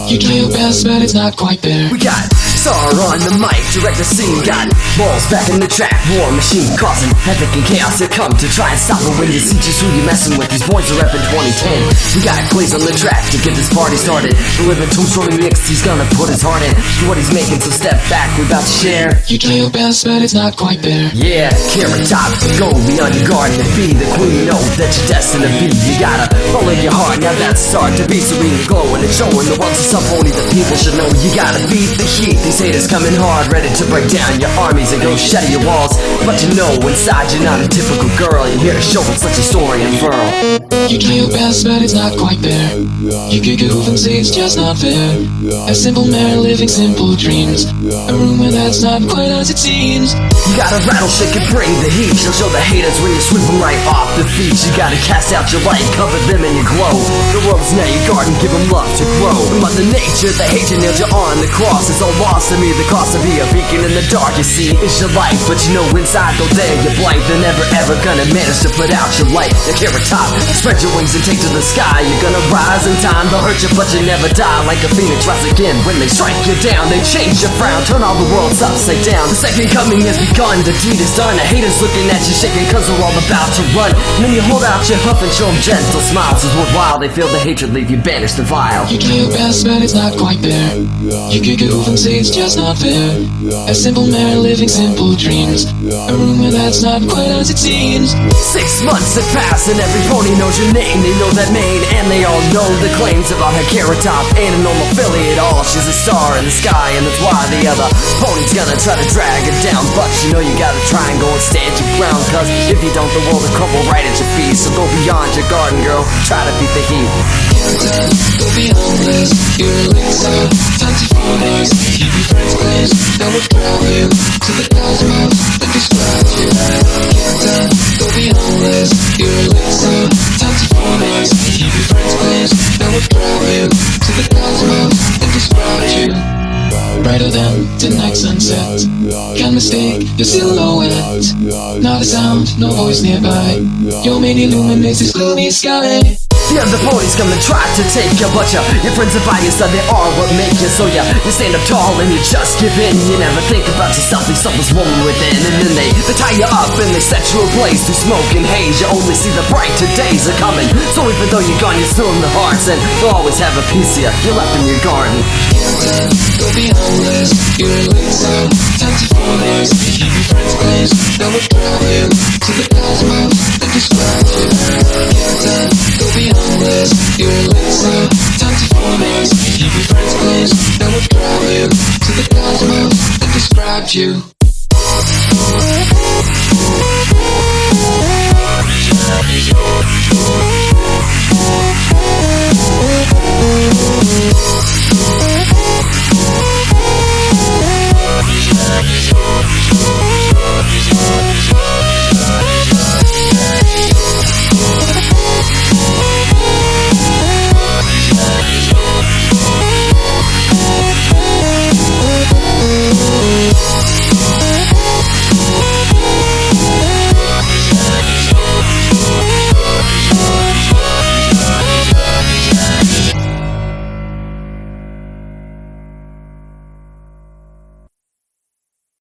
You try your best, but it's not quite there. We got Star on the mic, direct the scene. Got balls back in the track, war machine causing havoc and chaos. They come to try and stop it when you see just who you messing with. These boys are reppin' 2010. We got Glaze on the track to get this party started. The living tombstone mix, he's gonna put his heart in to what he's making, so step back, we're about to share. You try your best, but it's not quite there. Yeah, Carrot Top, go beyond your garden and be the queen. Know that you're destined to be. You gotta follow your heart, now that's start to be serene and glowing and showing the world to some. Only the people should know. You gotta beat the heat. These haters coming hard, ready to break down your armies and go shatter your walls. But you know inside you're not a typical girl. You're here to show us such a story unfurl. You try your best, but it's not quite there. You could goof and say it's just not fair. A simple man living simple dreams. A rumor that's not quite as it seems. You gotta rattle, shake and bring the heat. She'll show the haters when you sweep them right off the feet. You gotta cast out your light, cover them in your glow. The world's now your garden, give them love to grow. Mother Nature, the hatred nailed you on the cross. It's all lost to me, the cost to be a beacon in the dark. You see, it's your life, but you know inside though there you're blind. They're never ever gonna manage to put out your light. The Carrot Top, spread your wings and take to the sky. You're gonna rise in time, they'll hurt you but you never die. Like a phoenix rise again when they strike you down. They change your frown, turn all the worlds upside down. The second coming has begun, the deed is done. The haters looking at you shaking cause they're all about to run. And then you hold out your huff and show them gentle smiles. It's worthwhile, they feel the hatred leave you banished and vile. You try your best, but it's not quite there. You could goof and say it's just not fair. A simple man living simple dreams. A rumor that's not quite as it seems. 6 months have passed and every pony knows your name. They know that mane and they all know the claims about her. Carrot Top ain't a normal filly at all. She's a star in the sky and that's why the other pony's gonna try to drag her down. But you know you gotta try and go and stand your ground, cause if you don't the world will crumble right at your feet. So go beyond your garden, girl, try to beat the heat. Go beyond this, you're a elixir. Time to force, keep your friends close. That would grab you to the cosmos and describe you. Go beyond this, you're a elixir. Time to force, keep your friends close. That would grab you to the cosmos and describe you. Brighter than tonight's sunset. Can't mistake your silhouette. Not a sound, no voice nearby. Your main illuminates this gloomy sky. The other ponies come and try to take you, but your friends are by your side, they are what make you. So you stand up tall and you just give in. You never think about yourself, there's something's wrong within. And then they tie you up and they set you ablaze through smoke and haze. You only see the brighter days are coming. So even though you're gone, you're still in the hearts, and you'll always have a piece of you, you're left in your garden. Go beyond this, you're a elixir. Time to force, keep your friends close. That would grab you to the cosmos and describe you. Go beyond this, you're a elixir. Time to force, keep your friends close. That would grab you to the cosmos and describe you.